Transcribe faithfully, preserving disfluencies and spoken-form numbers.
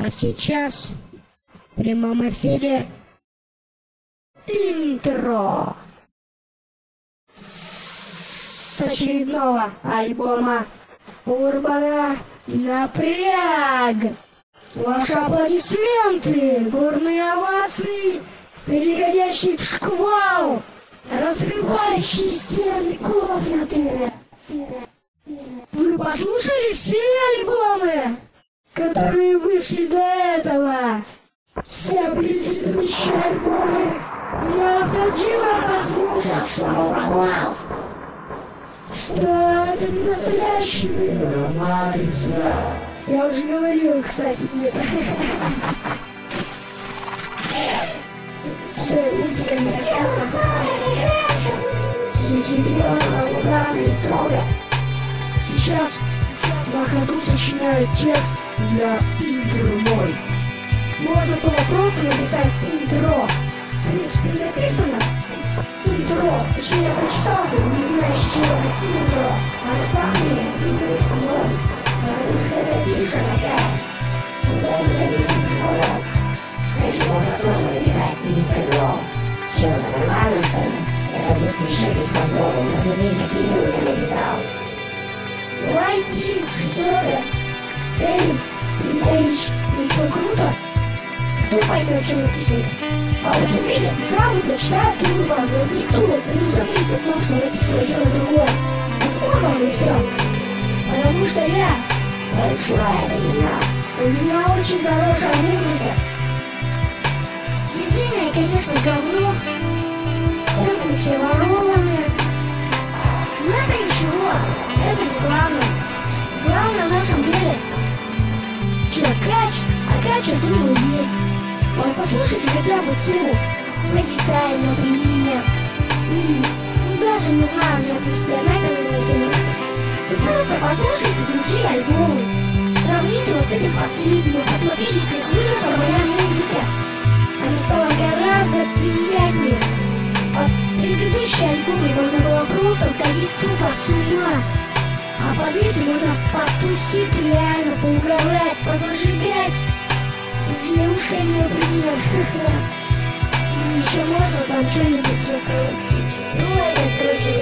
А сейчас в прямом эфире интро с очередного альбома Урбана Напряг. Ваши аплодисменты, бурные овации, переходящие в шквал, разрывающие стены комнаты. Вы послушали все альбомы, которые вышли до этого? Все предыдущие альбомы необходимо послушать, чтобы понять, что это не настоящий мир, матрица. Я уже говорил, кстати, нет. Все, музыка не серьезно, ударная история. Сейчас на ходу сочиняю текст для интро. Можно было просто написать интро. В принципе, написано интро. Точнее, я прочитал, но не знаю, с чего это интро. А название интро. Это пишет опять. Куда это написано? Если можно сложно написать интро. Все, это нормально, что ли? Это будет пишет без контроля. На смотри, какие люди написал. Лайки, что-то. Эй, эй, ничего круто. Кто поймет, что написано? А вот увидят, сразу прочитают турбо, но никто не заметит то, что написано что-то другое. Откуда он и все? Потому что я большая меня. У меня очень хорошая музыка. Сведения, конечно, говно. Сэмплы все ворованные. Но это ничего. Это не главное. Главное в нашем деле. Че, кач? А кач, я думаю, есть. Вот послушайте хотя бы ту «Высекай, например». И, ну даже не знаю, мне принципиально не интересно. Вы просто послушайте другие альбомы. Сравните вот с этим последним, посмотрите, как выросла моя музыка. Она стала гораздо приятнее. Под предыдущие альбомы можно было просто сходить тупо с ума. А под эти можно потусить реально, поугорать, позажигать. С девушками, например. Еще можно там что-нибудь закрутить. Ну, это тоже